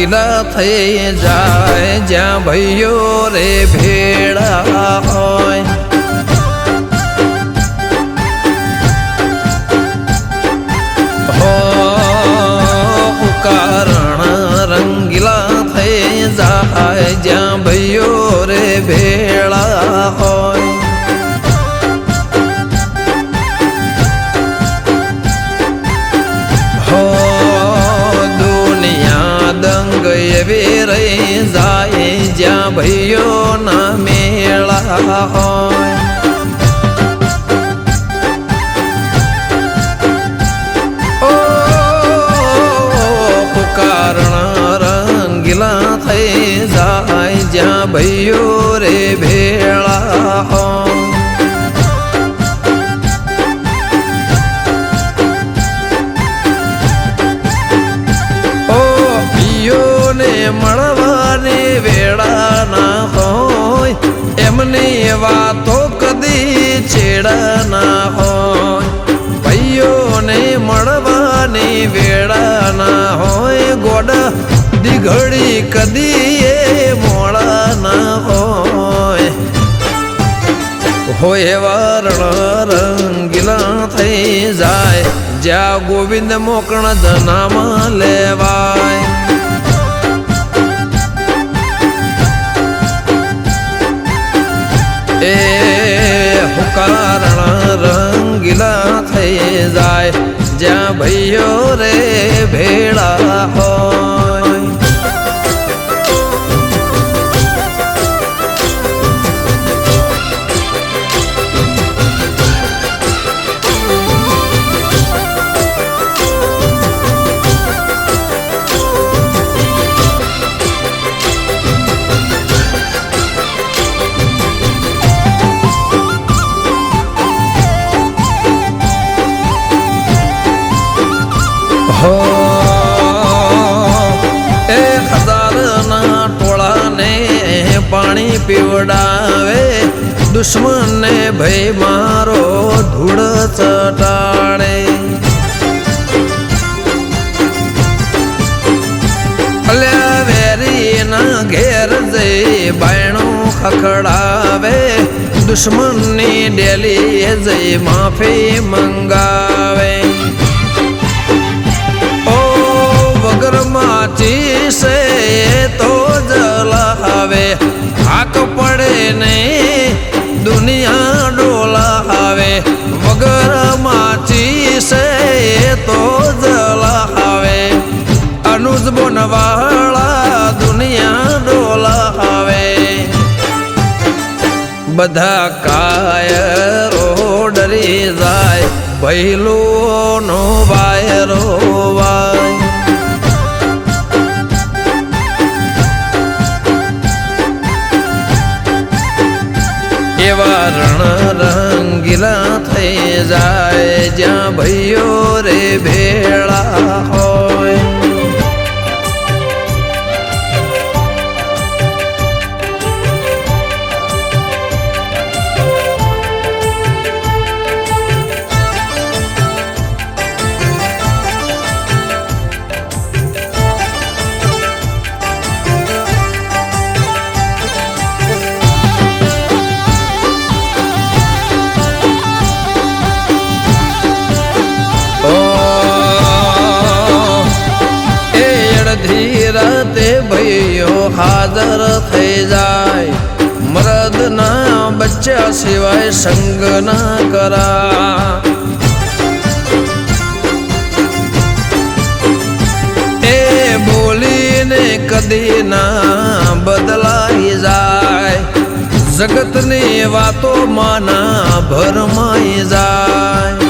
રંગીલા થઈ જાય જ્યાં ભાઈઓ રે ભેળા હોય કારણ રંગીલા થઈ જાય જ્યાં ભાઈઓ રે ભેળા હોય હો દુનિયા દંગ એવી રહી જાય જ્યાં ભાઈઓ ના મેળા હોય થઈ જાય જ્યાં ભાઈઓ રે ભેળા હોય ઓ પિયોને મળવાની વેળા ના હોય એમની વાતો કદી છેડા ના હોય ભાઈઓને મળવાની વેળા ના હોય ગોડા ઘડી કદી એ મોડા ના હોય વારણ રંગીલા થઈ જાય જ્યાં ગોવિંદ મોકણ જનામાં લેવાય એ કારણ રંગીલા થઈ જાય જ્યાં ભાઈઓ રે ભેળા હોય એ હજારના ટોળાને પાણી પીવડાવે દુશ્મનને ભય મારો ધૂળ ચટાડે અલ્યા વેરીના ઘેર જઈ બાયણું ખખડાવે દુશ્મનની ડેલી જઈ માફી મંગાવે માચી સે તો જલાવે હાક પડે ને દુનિયા ડોલાવે વગર માચી સે તો જલાવે અનુજ બોનવાળા દુનિયા ડોલાવે બધા કાયરો ડરી જાય ભૈલો નો વાયરો વાય એવા રણ રંગીલા થઈ જાય જ્યાં ભાઈઓ રે ભેળા હોય ધીરતે ભાઈઓ હાજર થઈ જાય મરદના બચ્ચા સિવાય સંગ ના કરા એ બોલીને કદી ના બદલાઈ જાય જગતની વાતો માના ભરમાઈ જાય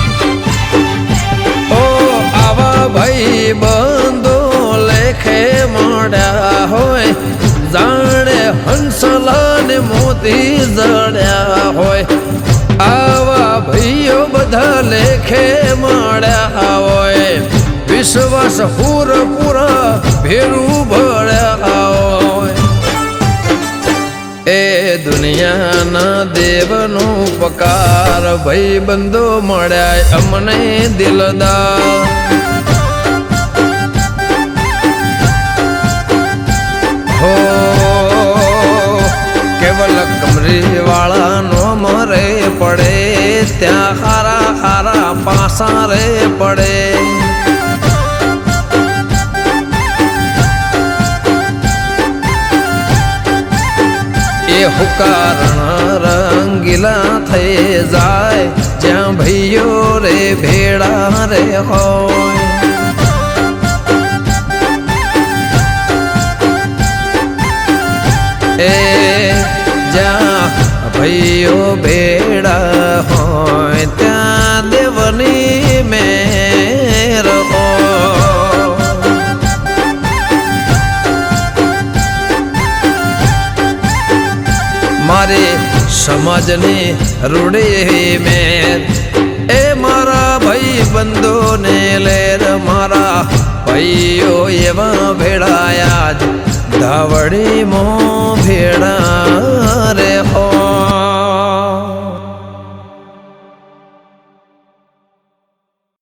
ઓ આવા ભાઈ બંધો લેખે મળ્યા હોય જાણે હંસલાને મોતી જડ્યા હોય આવા ભાઈઓ બધા લેખે મળ્યા હોય વિશ્વાસ પૂરા ભેરું ભળ્યા હોય એ દુનિયાના દેવનો પકાર ભાઈ બંધો મળ્યા અમને દિલદાર ત્યાં હારા હારા પાસા રે પડે. એ હુકારણ રંગીલા થઈ જાય જ્યાં ભાઈઓ રે ભેળા રે હોય. એ જ્યાં ભાઈઓ ભેળા હોય ત્યાં દેવની મેર હોય. મારે સમાજની રૂડી મેર એ મારા ભાઈ બંધોને લેર મારા ભાઈઓ એવા ભેળાયા જ ધાવડી મો ભેળા